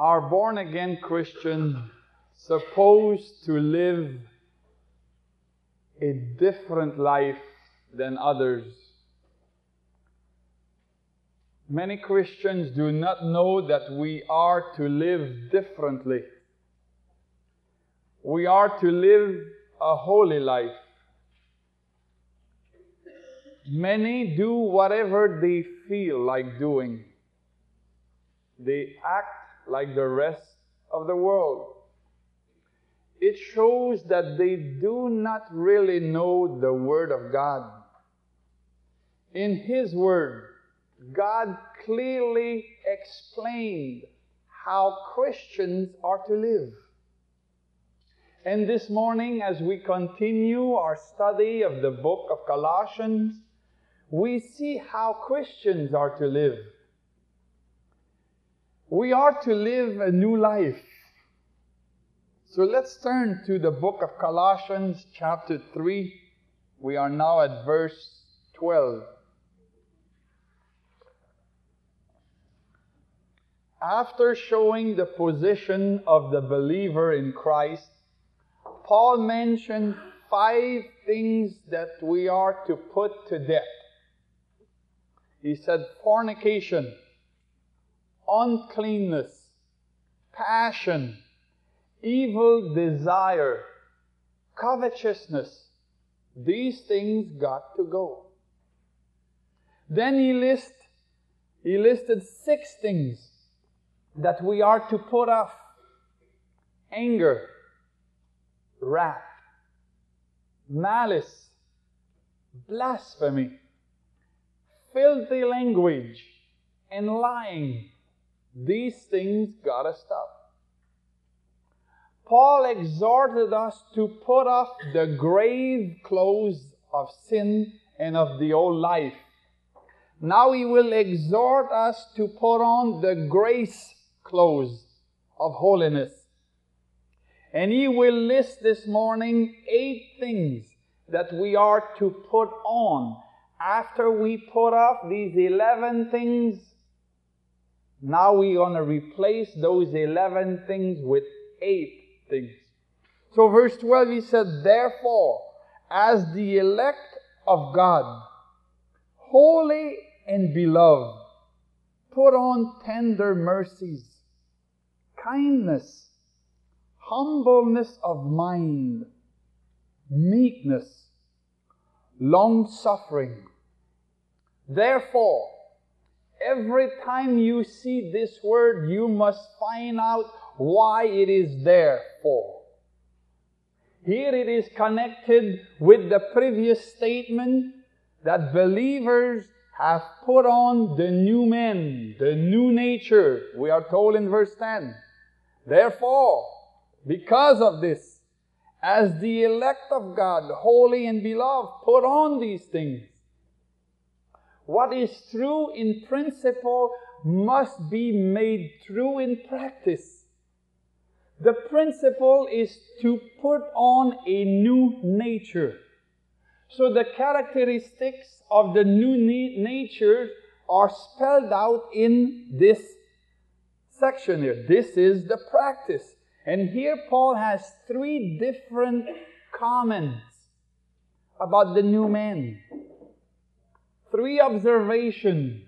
are born-again Christians supposed to live a different life than others? Many Christians do not know that we are to live differently. We are to live a holy life. Many do whatever they feel like doing. They act like the rest of the world. It shows that they do not really know the Word of God. In His Word, God clearly explained how Christians are to live. And this morning, as we continue our study of the book of Colossians, we see how Christians are to live. We are to live a new life. So let's turn to the book of Colossians chapter 3. We are now at verse 12. After showing the position of the believer in Christ, Paul mentioned 5 things that we are to put to death. He said fornication, uncleanness, passion, evil desire, covetousness. These things got to go. Then he listed 6 things that we are to put off. Anger, wrath, malice, blasphemy, filthy language, and lying. These things gotta stop. Paul exhorted us to put off the grave clothes of sin and of the old life. Now he will exhort us to put on the grace clothes of holiness. And he will list this morning 8 things that we are to put on. After we put off these 11 things, now we're going to replace those 11 things with 8 things. So verse 12, he said, therefore, as the elect of God, holy and beloved, put on tender mercies, kindness, humbleness of mind, meekness, long-suffering. Therefore, every time you see this word, you must find out why it is there for. Here it is connected with the previous statement that believers have put on the new man, the new nature. We are told in verse 10. Therefore, because of this, as the elect of God, holy and beloved, put on these things. What is true in principle must be made true in practice. The principle is to put on a new nature. So the characteristics of the new nature are spelled out in this section here. This is the practice. And here Paul has 3 different comments about the new man. 3 observations.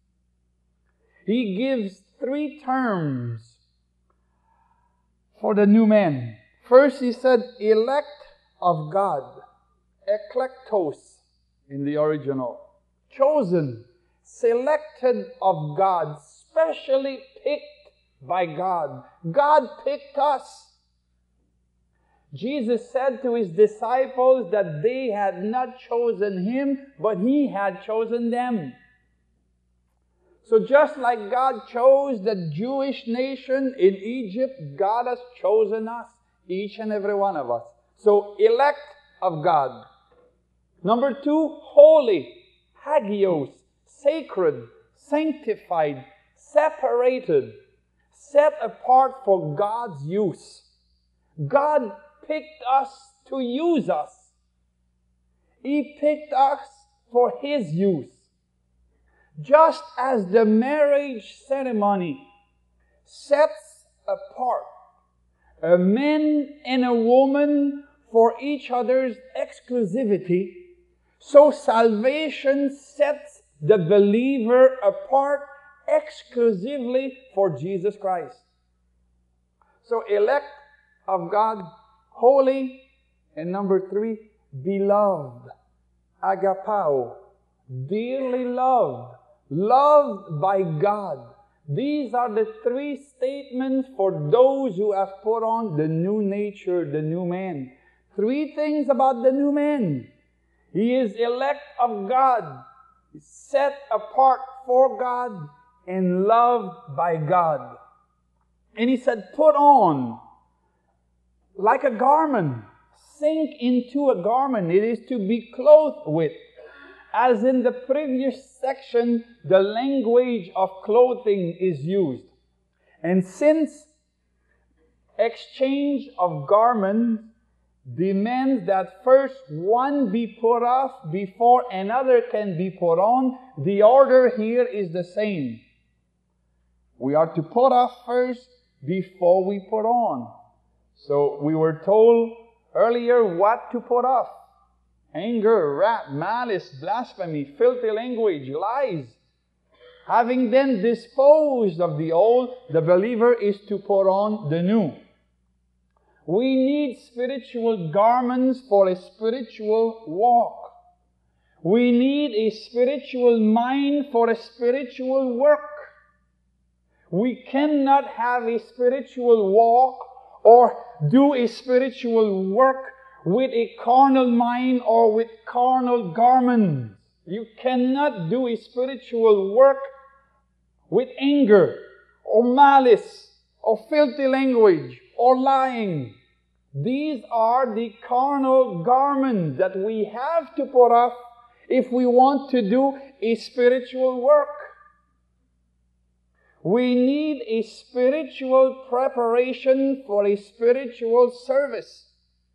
He gives 3 terms for the new man. First, he said, elect of God. Eklektos in the original. Chosen, selected of God, specially picked by God. God picked us. Jesus said to His disciples that they had not chosen Him, but He had chosen them. So just like God chose the Jewish nation in Egypt, God has chosen us, each and every one of us. So elect of God. Number 2, holy, hagios, sacred, sanctified, separated, set apart for God's use. God picked us to use us. He picked us for His use. Just as the marriage ceremony sets apart. A man and a woman for each other's exclusivity. So salvation sets the believer apart exclusively for Jesus Christ. So elect of God, holy, and number 3, beloved, agapao, dearly loved, loved by God. These are the 3 statements for those who have put on the new nature, the new man. 3 things about the new man. He is elect of God, set apart for God, and loved by God. And he said, put on like a garment, sink into a garment. It is to be clothed with. As in the previous section, the language of clothing is used. And since exchange of garments demands that first one be put off before another can be put on, the order here is the same. We are to put off first before we put on. So we were told earlier what to put off. Anger, wrath, malice, blasphemy, filthy language, lies. Having then disposed of the old, the believer is to put on the new. We need spiritual garments for a spiritual walk. We need a spiritual mind for a spiritual work. We cannot have a spiritual walk or do a spiritual work with a carnal mind or with carnal garments. You cannot do a spiritual work with anger or malice or filthy language or lying. These are the carnal garments that we have to put off if we want to do a spiritual work. We need a spiritual preparation for a spiritual service.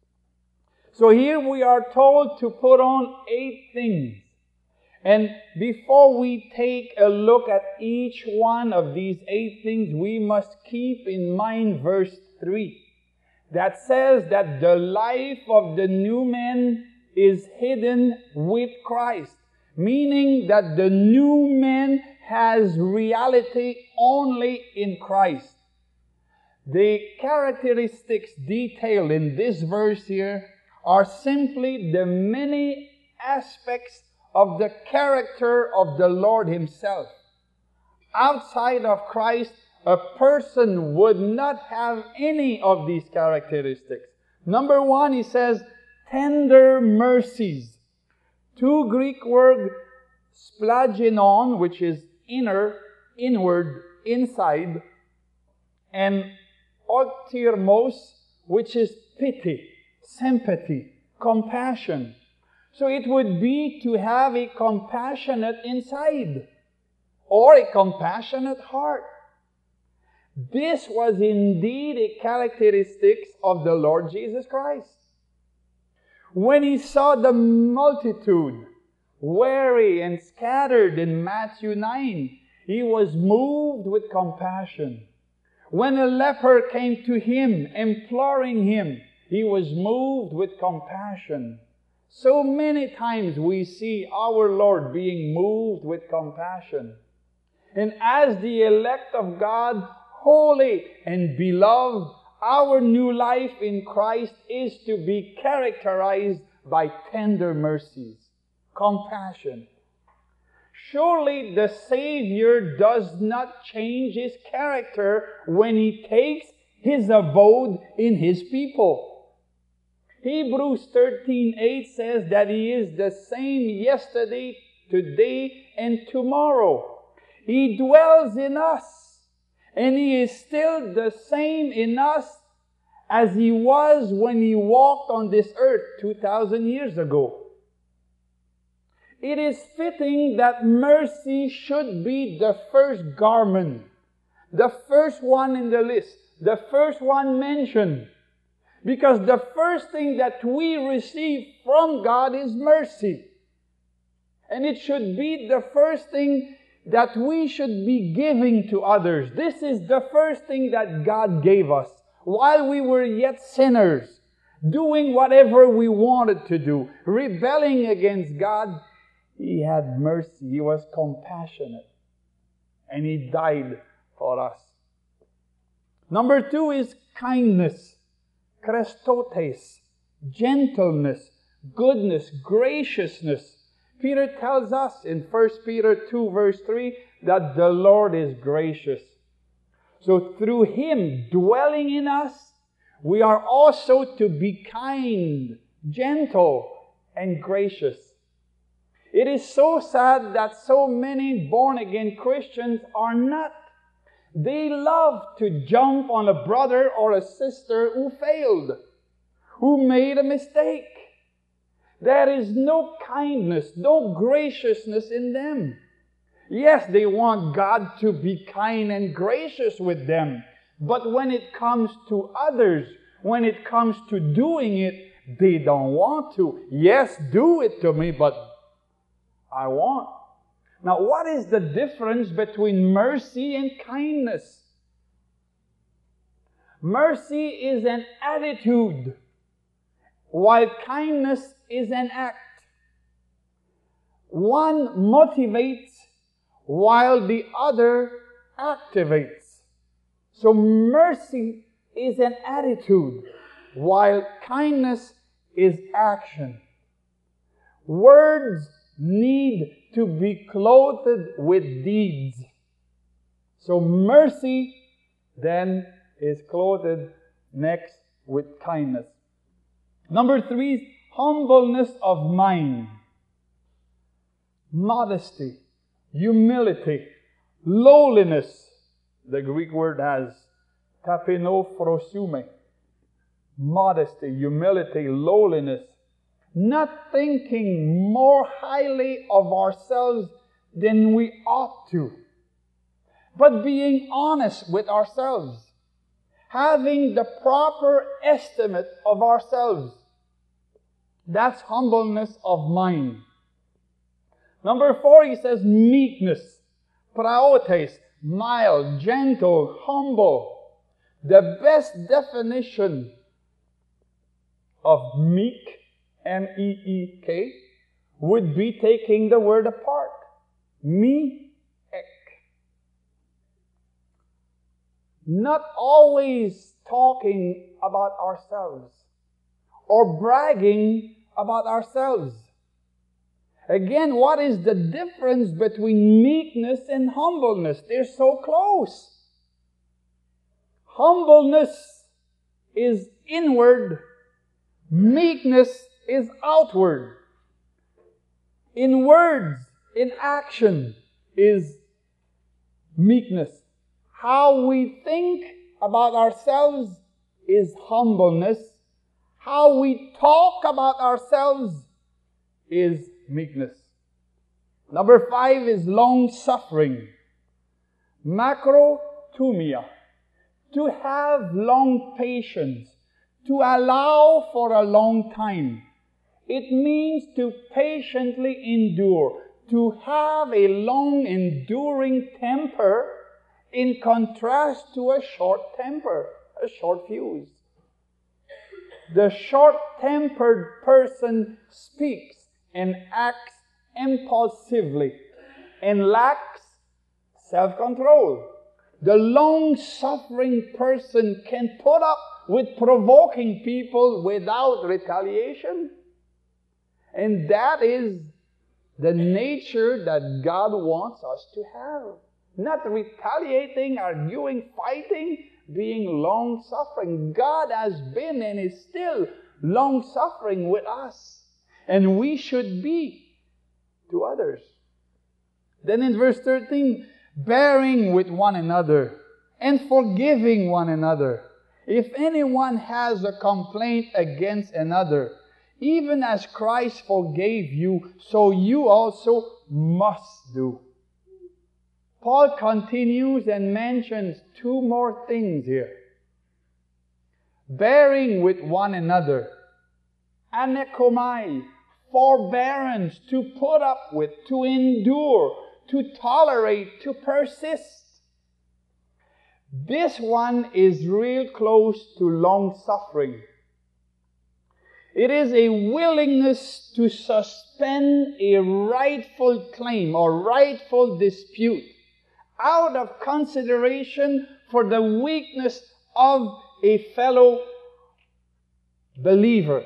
So here we are told to put on 8 things. And before we take a look at each one of these 8 things, we must keep in mind verse 3. That says that the life of the new man is hidden with Christ. Meaning that the new man has reality only in Christ. The characteristics detailed in this verse here are simply the many aspects of the character of the Lord Himself. Outside of Christ, a person would not have any of these characteristics. Number 1, he says, tender mercies. 2 Greek words, splaginon, which is inner, inward, inside, and otirmos, which is pity, sympathy, compassion. So it would be to have a compassionate inside or a compassionate heart. This was indeed a characteristic of the Lord Jesus Christ. When He saw the multitude weary and scattered in Matthew 9, He was moved with compassion. When a leper came to Him, imploring Him, He was moved with compassion. So many times we see our Lord being moved with compassion. And as the elect of God, holy and beloved, our new life in Christ is to be characterized by tender mercies, compassion. Surely the Savior does not change His character when He takes His abode in His people. Hebrews 13:8 says that He is the same yesterday, today, and tomorrow. He dwells in us, and He is still the same in us as He was when He walked on this earth 2,000 years ago. It is fitting that mercy should be the first garment, the first one in the list, the first one mentioned. Because the first thing that we receive from God is mercy. And it should be the first thing that we should be giving to others. This is the first thing that God gave us. While we were yet sinners, doing whatever we wanted to do, rebelling against God, He had mercy. He was compassionate. And He died for us. Number 2 is kindness, Christotes, gentleness, goodness, graciousness. Peter tells us in 1 Peter 2 verse 3 that the Lord is gracious. So through Him dwelling in us, we are also to be kind, gentle, and gracious. It is so sad that so many born-again Christians are not. They love to jump on a brother or a sister who failed, who made a mistake. There is no kindness, no graciousness in them. Yes, they want God to be kind and gracious with them. But when it comes to others, when it comes to doing it, they don't want to. Yes, do it to me, but I won't. Now, what is the difference between mercy and kindness? Mercy is an attitude, while kindness is an act. One motivates, while the other activates. So mercy is an attitude, while kindness is action. Words need to be clothed with deeds. So mercy then is clothed next with kindness. Number 3 is humbleness of mind. Modesty, humility, lowliness. The Greek word has tapinophroseume. Modesty, humility, lowliness. Not thinking more highly of ourselves than we ought to, but being honest with ourselves, having the proper estimate of ourselves. That's humbleness of mind. Number 4, he says meekness, praotes, mild, gentle, humble. The best definition of meek, M-E-E-K, would be taking the word apart. Me-ek. Not always talking about ourselves or bragging about ourselves. Again, what is the difference between meekness and humbleness? They're so close. Humbleness is inward. Meekness is outward. In words, in action is meekness. How we think about ourselves is humbleness. How we talk about ourselves is meekness. Number 5 is long-suffering. Macrothumia. To have long patience. To allow for a long time. It means to patiently endure. To have a long enduring temper in contrast to a short temper, a short fuse. The short-tempered person speaks and acts impulsively and lacks self-control. The long-suffering person can put up with provoking people without retaliation. And that is the nature that God wants us to have. Not retaliating, arguing, fighting, being long-suffering. God has been and is still long-suffering with us. And we should be to others. Then in verse 13, bearing with one another and forgiving one another. If anyone has a complaint against another, even as Christ forgave you, so you also must do. Paul continues and mentions 2 more things here. Bearing with one another. Anekomai, forbearance, to put up with, to endure, to tolerate, to persist. This one is real close to long-suffering. It is a willingness to suspend a rightful claim or rightful dispute out of consideration for the weakness of a fellow believer.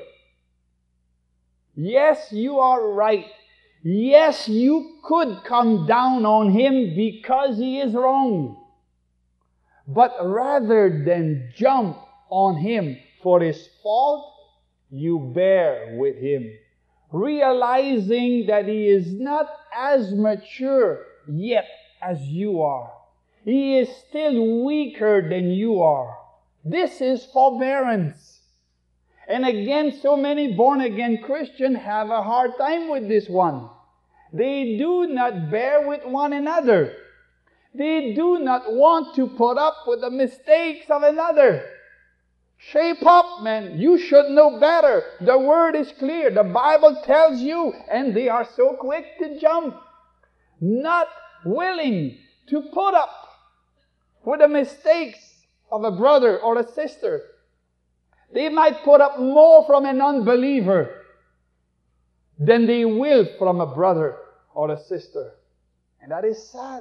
Yes, you are right. Yes, you could come down on him because he is wrong. But rather than jump on him for his fault, you bear with him, realizing that he is not as mature yet as you are. He is still weaker than you are. This is forbearance. And again, so many born-again Christians have a hard time with this one. They do not bear with one another. They do not want to put up with the mistakes of another. Shape up, man. You should know better. The word is clear. The Bible tells you, and they are so quick to jump. Not willing to put up with the mistakes of a brother or a sister. They might put up more from an unbeliever than they will from a brother or a sister. And that is sad.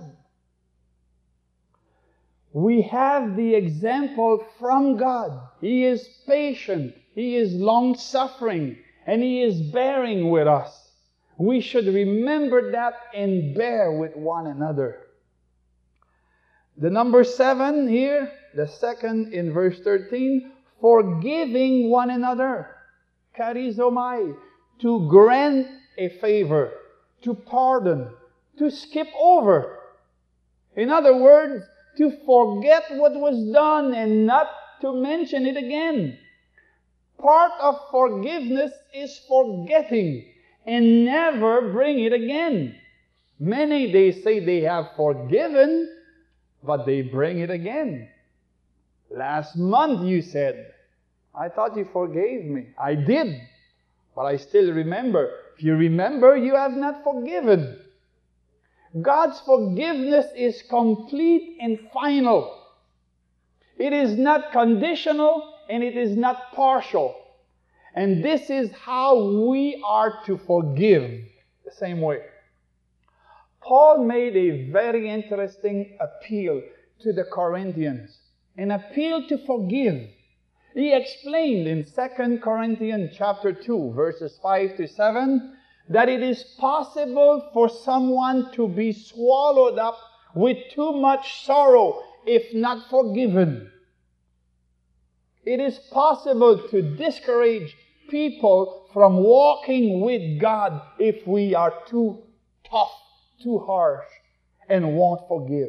We have the example from God. He is patient, He is long-suffering, and He is bearing with us. We should remember that and bear with one another. The number 7 here, the second in verse 13, forgiving one another. Charizomai, to grant a favor, to pardon, to skip over. In other words, to forget what was done and not to mention it again. Part of forgiveness is forgetting and never bring it again. Many, they say they have forgiven, but they bring it again. Last month you said, I thought you forgave me. I did, but I still remember. If you remember, you have not forgiven. God's forgiveness is complete and final. It is not conditional and it is not partial. And this is how we are to forgive the same way. Paul made a very interesting appeal to the Corinthians, an appeal to forgive. He explained in 2 Corinthians chapter 2, verses 5 to 7, that it is possible for someone to be swallowed up with too much sorrow if not forgiven. It is possible to discourage people from walking with God if we are too tough, too harsh, and won't forgive.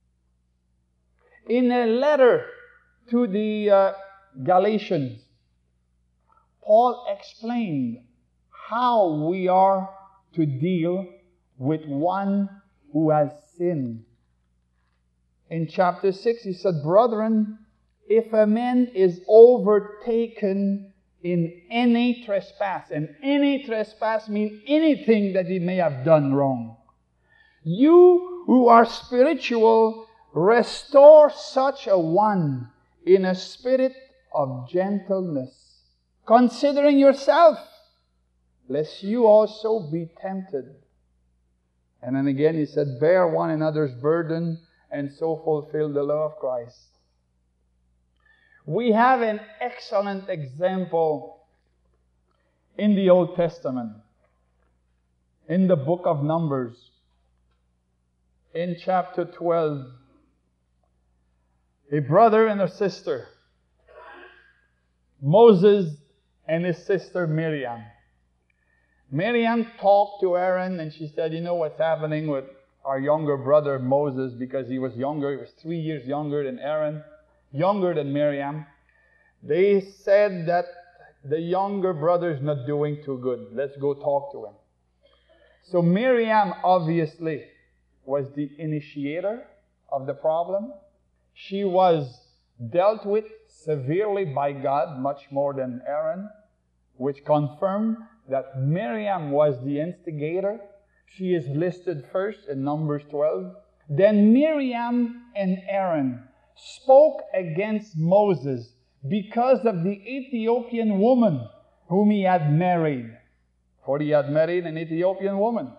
In a letter to the Galatians, Paul explained how we are to deal with one who has sinned. In chapter 6, he said, Brethren, if a man is overtaken in any trespass, and any trespass means anything that he may have done wrong, you who are spiritual, restore such a one in a spirit of gentleness, considering yourself, lest you also be tempted. And then again he said, bear one another's burden and so fulfill the law of Christ. We have an excellent example in the Old Testament, in the book of Numbers, in chapter 12. A brother and a sister, Moses and his sister Miriam. Miriam talked to Aaron and she said, you know what's happening with our younger brother Moses, because he was younger, he was 3 years younger than Aaron, younger than Miriam. They said that the younger brother is not doing too good. Let's go talk to him. So Miriam obviously was the initiator of the problem. She was dealt with severely by God, much more than Aaron, which confirmed that Miriam was the instigator. She is listed first in Numbers 12. Then Miriam and Aaron spoke against Moses because of the Ethiopian woman whom he had married. For he had married an Ethiopian woman.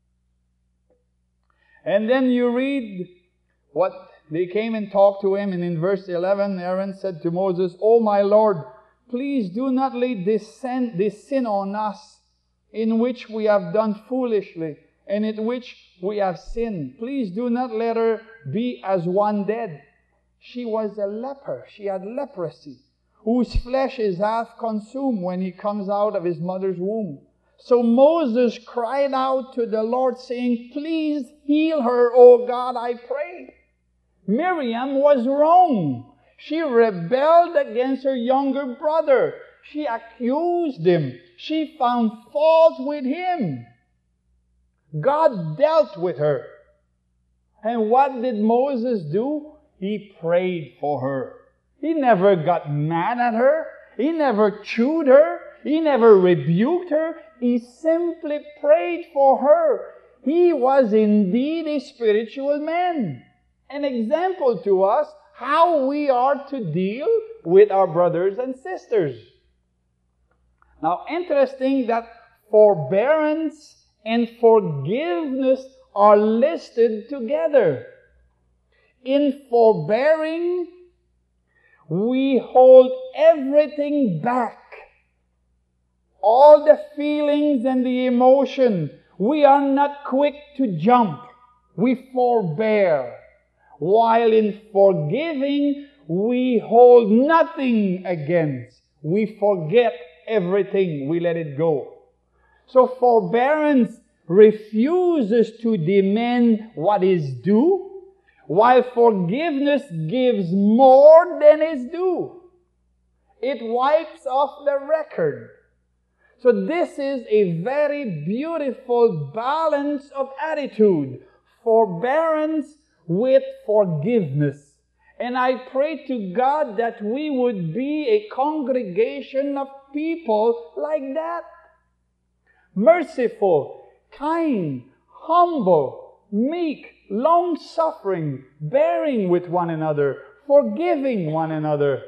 And then you read what they came and talked to him, and in verse 11, Aaron said to Moses, "O my Lord, please do not lay this sin on us, in which we have done foolishly, and in which we have sinned. Please do not let her be as one dead." She was a leper. She had leprosy, whose flesh is half consumed when he comes out of his mother's womb. So Moses cried out to the Lord, saying, "Please heal her, O God, I pray." Miriam was wrong. She rebelled against her younger brother. She accused him. She found fault with him. God dealt with her. And what did Moses do? He prayed for her. He never got mad at her. He never chewed her. He never rebuked her. He simply prayed for her. He was indeed a spiritual man. An example to us how we are to deal with our brothers and sisters. Now, interesting that forbearance and forgiveness are listed together. In forbearing, we hold everything back. All the feelings and the emotion. We are not quick to jump. We forbear. While in forgiving, we hold nothing against. We forget everything. We let it go. So forbearance refuses to demand what is due, while forgiveness gives more than is due. It wipes off the record. So this is a very beautiful balance of attitude. Forbearance with forgiveness. And I pray to God that we would be a congregation of people like that. Merciful, kind, humble, meek, long-suffering, bearing with one another, forgiving one another.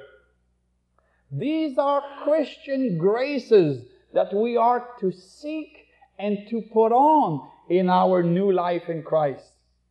These are Christian graces that we are to seek and to put on in our new life in Christ.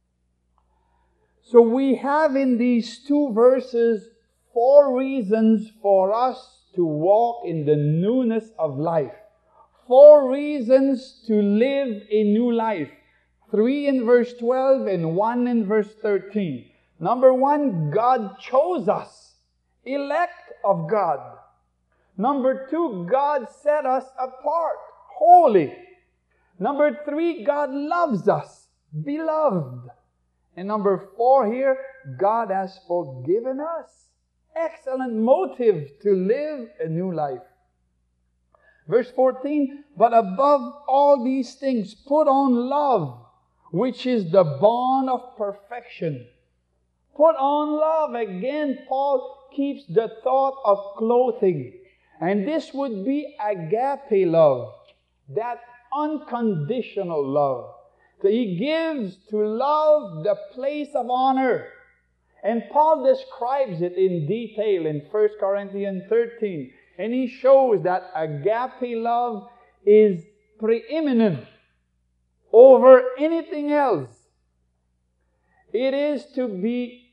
So we have in these two verses 4 reasons for us to walk in the newness of life. 4 reasons to live a new life. 3 in verse 12 and 1 in verse 13. Number 1, God chose us, elect of God. Number 2, God set us apart, holy. Number 3, God loves us, beloved. And number 4 here, God has forgiven us. Excellent motive to live a new life. Verse 14, but above all these things, put on love, which is the bond of perfection. Put on love. Again, Paul keeps the thought of clothing. And this would be agape love, that unconditional love. So he gives to love the place of honor. And Paul describes it in detail in 1 Corinthians 13. And he shows that agape love is preeminent over anything else. It is to be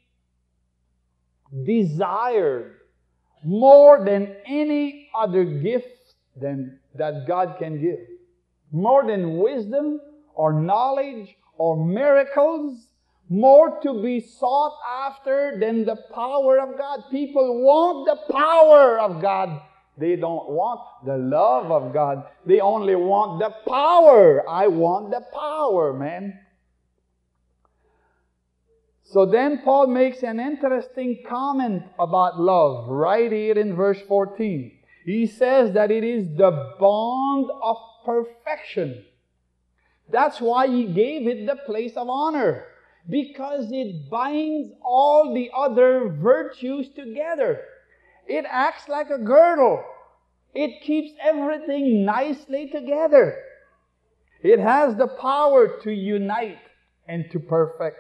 desired more than any other gift that God can give. More than wisdom or knowledge or miracles. More to be sought after than the power of God. People want the power of God. They don't want the love of God. They only want the power. I want the power, man. So then Paul makes an interesting comment about love right here in verse 14. He says that it is the bond of perfection. That's why he gave it the place of honor. Because it binds all the other virtues together. It acts like a girdle. It keeps everything nicely together. It has the power to unite and to perfect.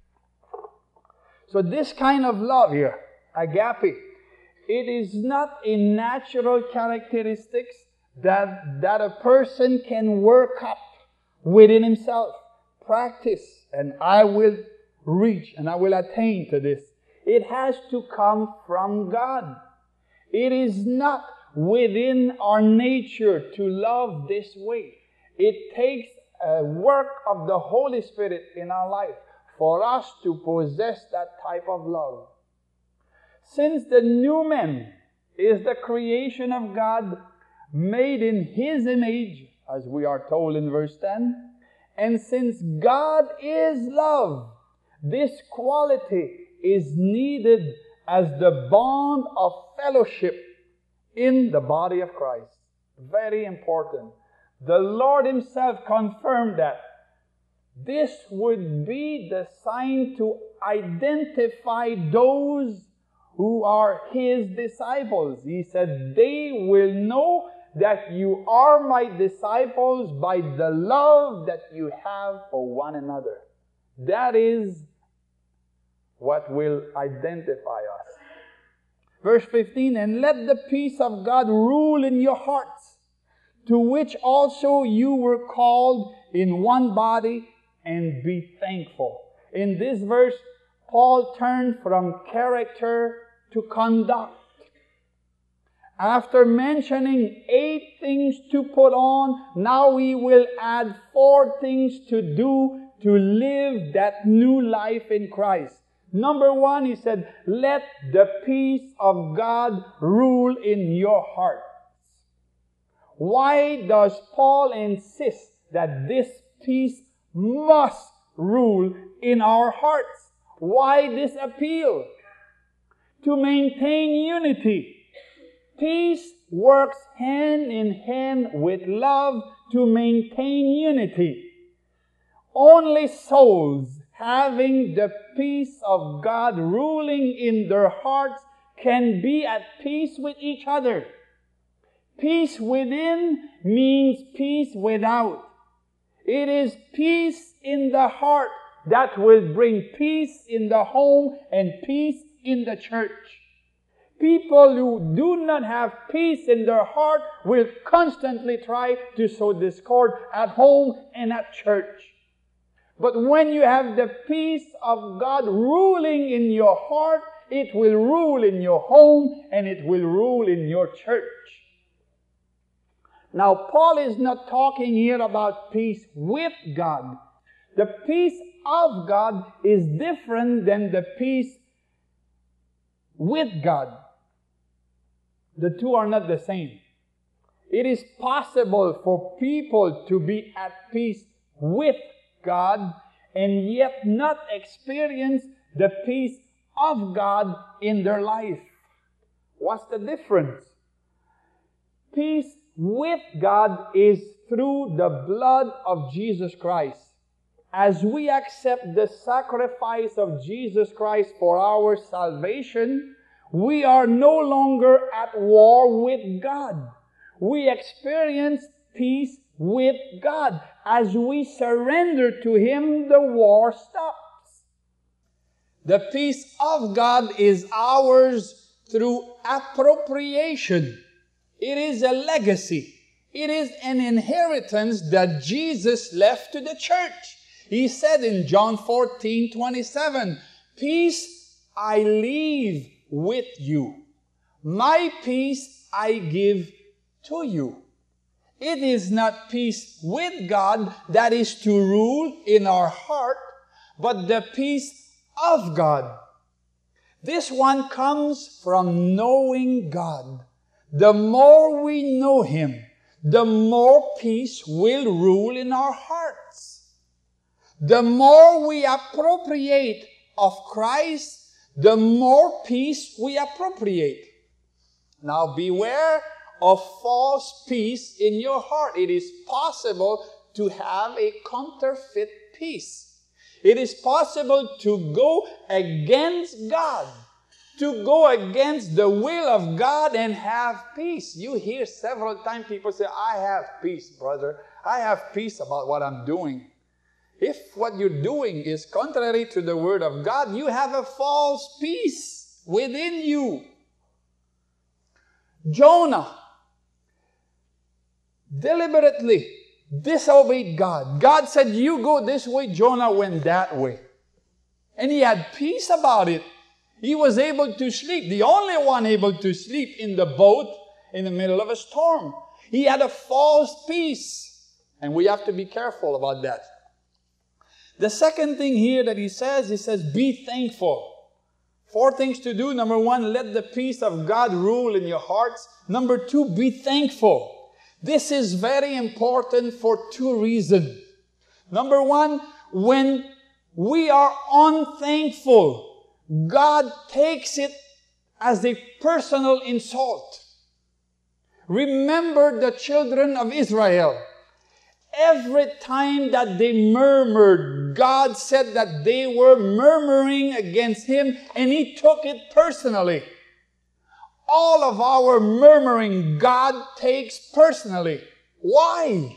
So this kind of love here, agape, it is not a natural characteristics that a person can work up within himself, practice, and I will reach and I will attain to this. It has to come from God. It is not within our nature to love this way. It takes a work of the Holy Spirit in our life for us to possess that type of love. Since the new man is the creation of God, made in His image, as we are told in verse 10, and since God is love, this quality is needed as the bond of fellowship in the body of Christ. Very important. The Lord Himself confirmed that this would be the sign to identify those who are His disciples. He said, they will know that you are my disciples by the love that you have for one another. That is what will identify us. Verse 15, and let the peace of God rule in your hearts, to which also you were called in one body, and be thankful. In this verse, Paul turned from character to conduct. After mentioning 8 things to put on, now he will add 4 things to do to live that new life in Christ. Number 1, he said, let the peace of God rule in your hearts. Why does Paul insist that this peace must rule in our hearts? Why this appeal? To maintain unity. Peace works hand in hand with love to maintain unity. Only souls having the peace of God ruling in their hearts can be at peace with each other. Peace within means peace without. It is peace in the heart that will bring peace in the home and peace in the church. People who do not have peace in their heart will constantly try to sow discord at home and at church. But when you have the peace of God ruling in your heart, it will rule in your home and it will rule in your church. Now, Paul is not talking here about peace with God. The peace of God is different than the peace with God. The two are not the same. It is possible for people to be at peace with God and yet not experience the peace of God in their life. What's the difference? Peace with God is through the blood of Jesus Christ. As we accept the sacrifice of Jesus Christ for our salvation, we are no longer at war with God. We experience peace with God. As we surrender to Him, the war stops. The peace of God is ours through appropriation. It is a legacy. It is an inheritance that Jesus left to the church. He said in John 14:27, peace I leave with you. My peace I give to you. It is not peace with God that is to rule in our heart, but the peace of God. This one comes from knowing God. The more we know Him, the more peace will rule in our hearts. The more we appropriate of Christ, the more peace we appropriate. Now beware of false peace in your heart. It is possible to have a counterfeit peace. It is possible to go against God, to go against the will of God and have peace. You hear several times people say, I have peace, brother. I have peace about what I'm doing. If what you're doing is contrary to the Word of God, you have a false peace within you. Jonah deliberately disobeyed God. God said, you go this way. Jonah went that way. And he had peace about it. He was able to sleep. The only one able to sleep in the boat in the middle of a storm. He had a false peace. And we have to be careful about that. The second thing here that he says, be thankful. 4 things to do. Number 1, let the peace of God rule in your hearts. Number 2, be thankful. This is very important for 2 reasons. Number 1, when we are unthankful, God takes it as a personal insult. Remember the children of Israel. Every time that they murmured, God said that they were murmuring against Him, and He took it personally. All of our murmuring, God takes personally. Why?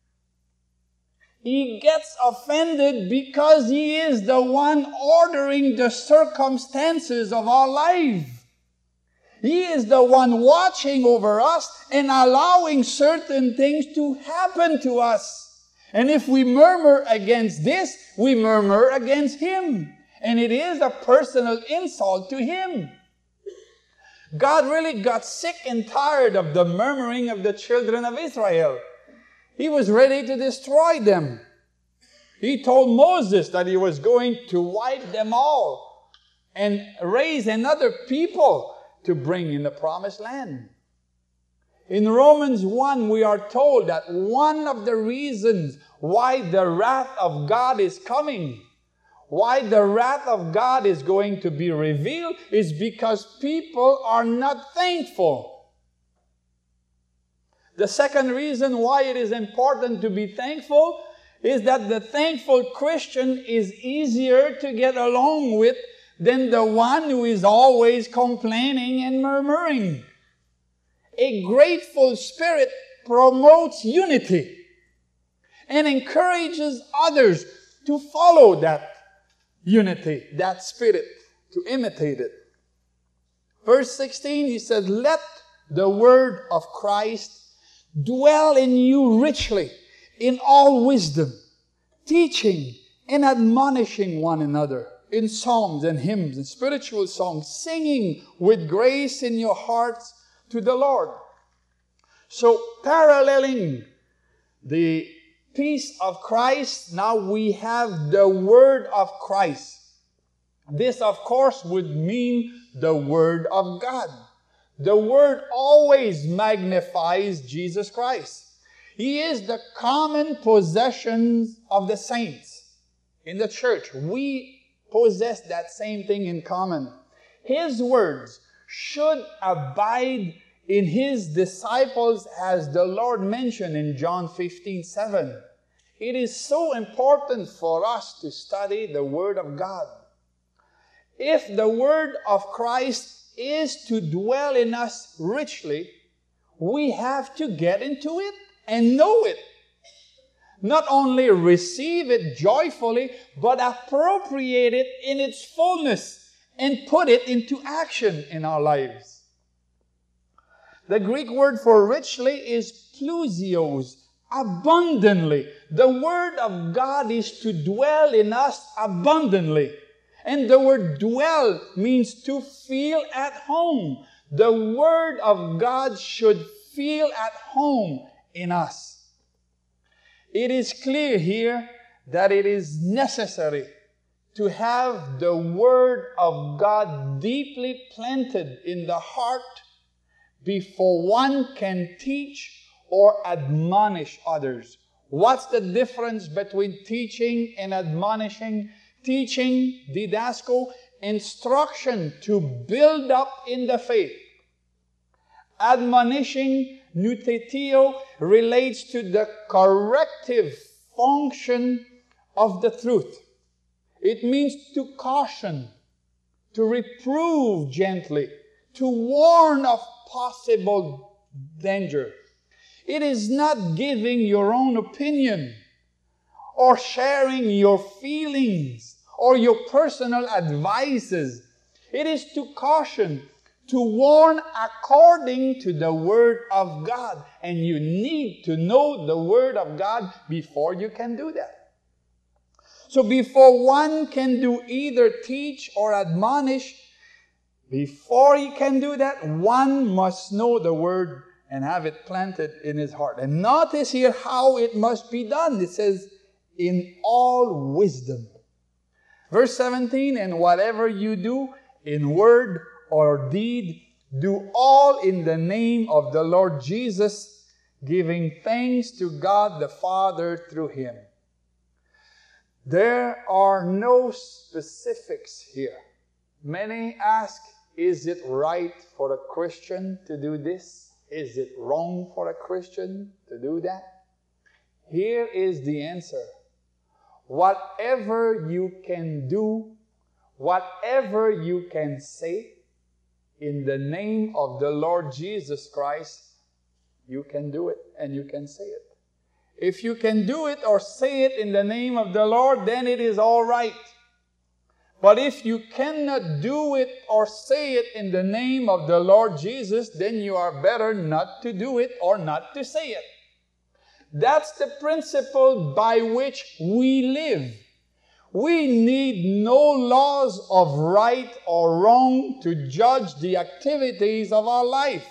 He gets offended because He is the one ordering the circumstances of our life. He is the one watching over us and allowing certain things to happen to us. And if we murmur against this, we murmur against Him. And it is a personal insult to Him. God really got sick and tired of the murmuring of the children of Israel. He was ready to destroy them. He told Moses that He was going to wipe them all and raise another people to bring in the promised land. In Romans 1, we are told that one of the reasons why the wrath of God is coming, why the wrath of God is going to be revealed, is because people are not thankful. The second reason why it is important to be thankful is that the thankful Christian is easier to get along with than the one who is always complaining and murmuring. A grateful spirit promotes unity and encourages others to follow that unity, that spirit, to imitate it. Verse 16, he says, let the word of Christ dwell in you richly in all wisdom, teaching and admonishing one another in psalms and hymns and spiritual songs, singing with grace in your hearts to the Lord. So, paralleling the peace of Christ, now we have the word of Christ. This, of course, would mean the word of God. The word always magnifies Jesus Christ. He is the common possession of the saints in the church. We possess that same thing in common. His words should abide in His disciples, as the Lord mentioned in John 15:7. It is so important for us to study the Word of God. If the Word of Christ is to dwell in us richly, we have to get into it and know it. Not only receive it joyfully, but appropriate it in its fullness and put it into action in our lives. The Greek word for richly is plousios, abundantly. The word of God is to dwell in us abundantly. And the word dwell means to feel at home. The word of God should feel at home in us. It is clear here that it is necessary to have the Word of God deeply planted in the heart before one can teach or admonish others. What's the difference between teaching and admonishing? Teaching, didasko, instruction to build up in the faith. Admonishing, noutetio, relates to the corrective function of the truth. It means to caution, to reprove gently, to warn of possible danger. It is not giving your own opinion or sharing your feelings or your personal advices. It is to caution, to warn according to the Word of God. And you need to know the Word of God before you can do that. So before one can do either teach or admonish, before he can do that, one must know the Word and have it planted in his heart. And notice here how it must be done. It says, in all wisdom. Verse 17, and whatever you do, in word or deed, do all in the name of the Lord Jesus, giving thanks to God the Father through Him. There are no specifics here. Many ask, is it right for a Christian to do this? Is it wrong for a Christian to do that? Here is the answer. Whatever you can do, whatever you can say, in the name of the Lord Jesus Christ, you can do it and you can say it. If you can do it or say it in the name of the Lord, then it is all right. But if you cannot do it or say it in the name of the Lord Jesus, then you are better not to do it or not to say it. That's the principle by which we live. We need no laws of right or wrong to judge the activities of our life.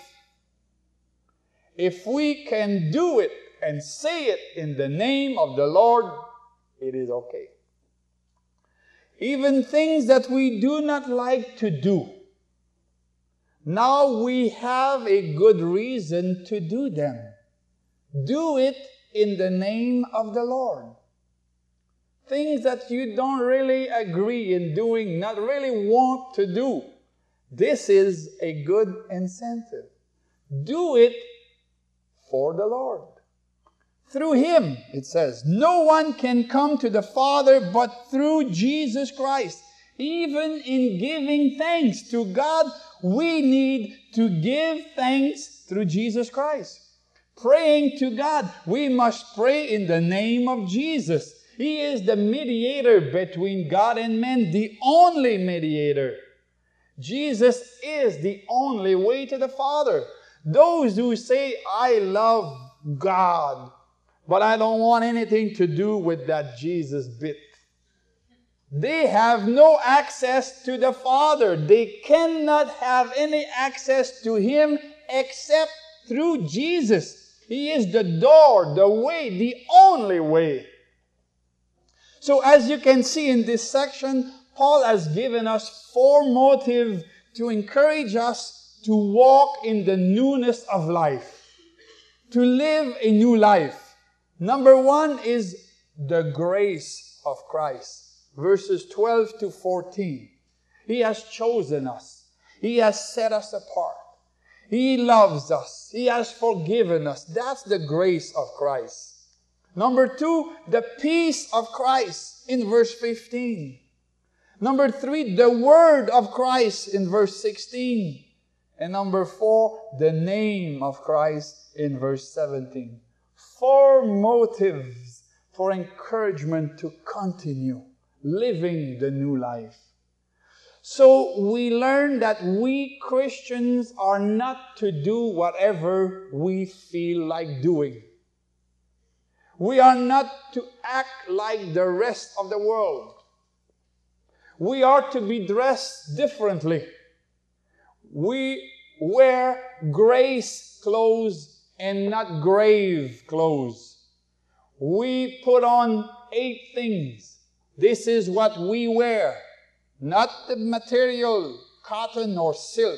If we can do it and say it in the name of the Lord, it is okay. Even things that we do not like to do, now we have a good reason to do them. Do it in the name of the Lord. Things that you don't really agree in doing, not really want to do, this is a good incentive. Do it for the Lord. Through Him, it says, no one can come to the Father but through Jesus Christ. Even in giving thanks to God, we need to give thanks through Jesus Christ. Praying to God, we must pray in the name of Jesus. He is the mediator between God and men, the only mediator. Jesus is the only way to the Father. Those who say, I love God, but I don't want anything to do with that Jesus bit, they have no access to the Father. They cannot have any access to Him except through Jesus. He is the door, the way, the only way. So as you can see in this section, Paul has given us 4 motives to encourage us to walk in the newness of life, to live a new life. Number 1 is the grace of Christ. Verses 12 to 14. He has chosen us. He has set us apart. He loves us. He has forgiven us. That's the grace of Christ. Number 2, the peace of Christ in verse 15. Number 3, the word of Christ in verse 16. And number 4, the name of Christ in verse 17. 4 motives for encouragement to continue living the new life. So we learn that we Christians are not to do whatever we feel like doing. We are not to act like the rest of the world. We are to be dressed differently. We wear grace clothes and not grave clothes. We put on 8 things. This is what we wear, not the material, cotton or silk.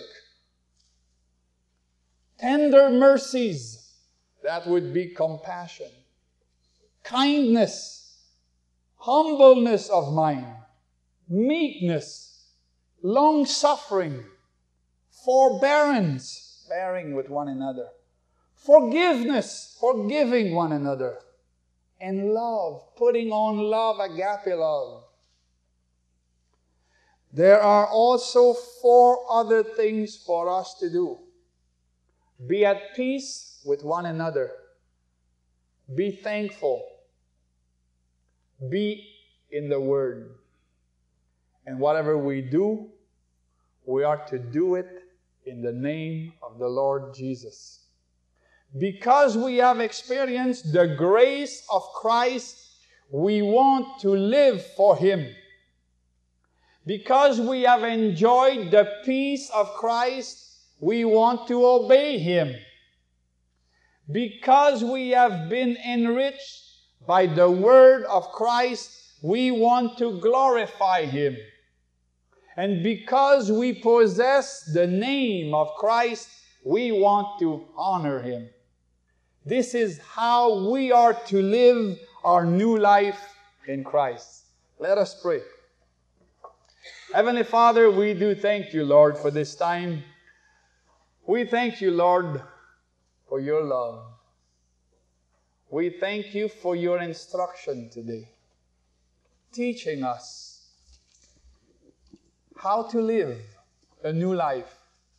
Tender mercies, that would be compassion. Kindness, humbleness of mind, meekness, long-suffering, forbearance, bearing with one another, forgiveness, forgiving one another, and love, putting on love, agape love. There are also 4 other things for us to do. Be at peace with one another. Be thankful. Be in the Word. And whatever we do, we are to do it in the name of the Lord Jesus. Because we have experienced the grace of Christ, we want to live for Him. Because we have enjoyed the peace of Christ, we want to obey Him. Because we have been enriched by the Word of Christ, we want to glorify Him. And because we possess the name of Christ, we want to honor Him. This is how we are to live our new life in Christ. Let us pray. Heavenly Father, we do thank you, Lord, for this time. We thank you, Lord, for your love. We thank you for your instruction today, teaching us how to live a new life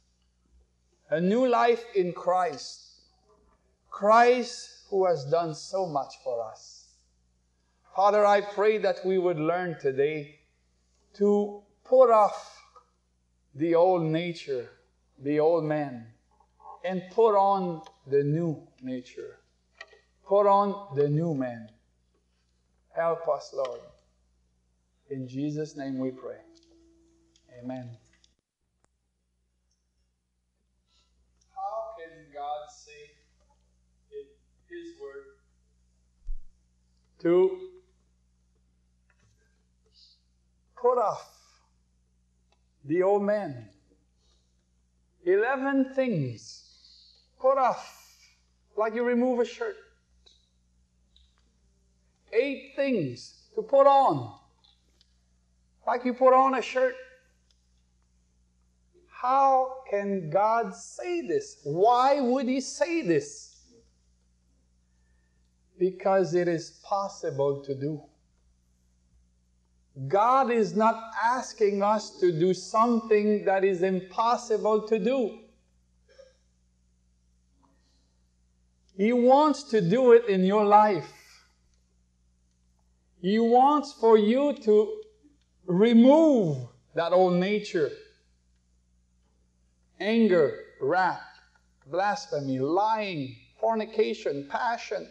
in Christ. Christ who has done so much for us. Father, I pray that we would learn today to put off the old nature, the old man, and put on the new nature. Put on the new man. Help us, Lord. In Jesus' name we pray. Amen. How can God say in His Word to put off the old man? 11 things. Put off, like you remove a shirt. 8 things to put on, like you put on a shirt. How can God say this? Why would He say this? Because it is possible to do. God is not asking us to do something that is impossible to do. He wants to do it in your life. He wants for you to remove that old nature. Anger, wrath, blasphemy, lying, fornication, passion.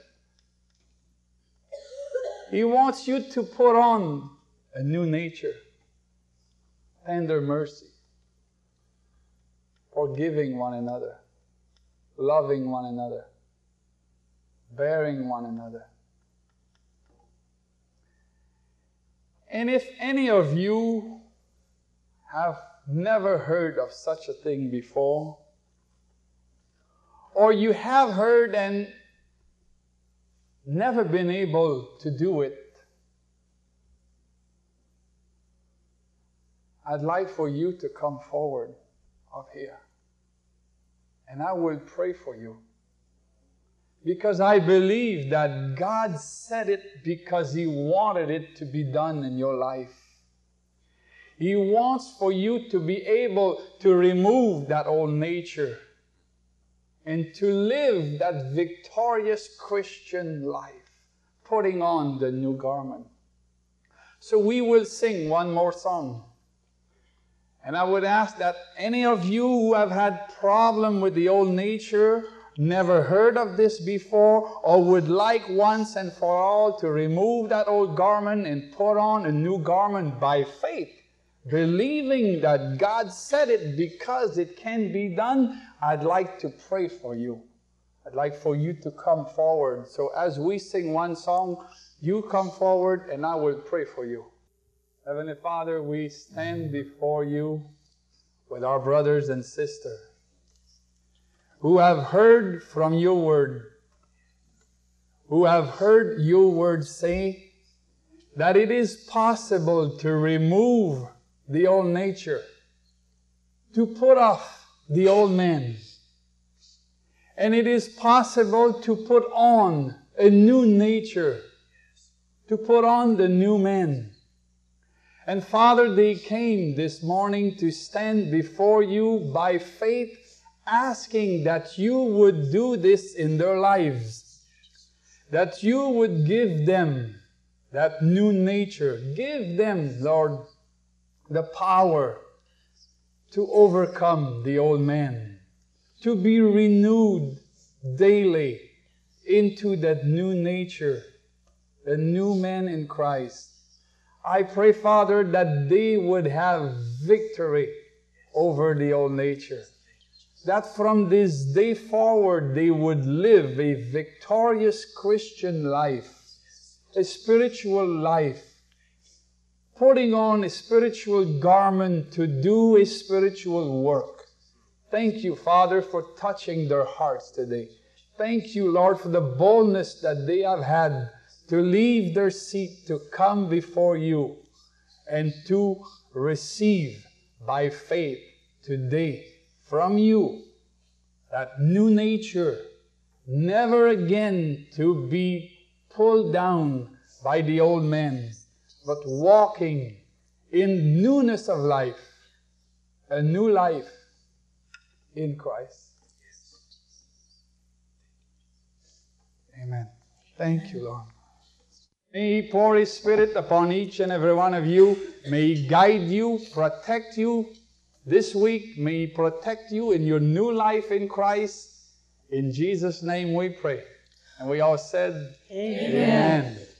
He wants you to put on a new nature. Tender mercy. Forgiving one another. Loving one another. Bearing one another. And if any of you have never heard of such a thing before, or you have heard and never been able to do it, I'd like for you to come forward up here. And I will pray for you. Because I believe that God said it because He wanted it to be done in your life. He wants for you to be able to remove that old nature and to live that victorious Christian life, putting on the new garment. So we will sing one more song. And I would ask that any of you who have had problem with the old nature, never heard of this before, or would like once and for all to remove that old garment and put on a new garment by faith, believing that God said it because it can be done, I'd like to pray for you. I'd like for you to come forward. So as we sing one song, you come forward and I will pray for you. Heavenly Father, we stand before you with our brothers and sisters who have heard from your word, who have heard your word say that it is possible to remove the old nature, to put off the old man. And it is possible to put on a new nature, to put on the new man. And Father, they came this morning to stand before you by faith, asking that you would do this in their lives. that you would give them that new nature. Give them, Lord, the power to overcome the old man, to be renewed daily into that new nature, the new man in Christ. I pray, Father, that they would have victory over the old nature. That from this day forward they would live a victorious Christian life, a spiritual life, putting on a spiritual garment to do a spiritual work. Thank you, Father, for touching their hearts today. Thank you, Lord, for the boldness that they have had to leave their seat, to come before you, and to receive by faith today from you that new nature, never again to be pulled down by the old man, but walking in newness of life, a new life in Christ. Amen. Thank you, Lord. May He pour His Spirit upon each and every one of you. May He guide you, protect you this week. May He protect you in your new life in Christ. In Jesus' name we pray. And we all said, Amen. Amen.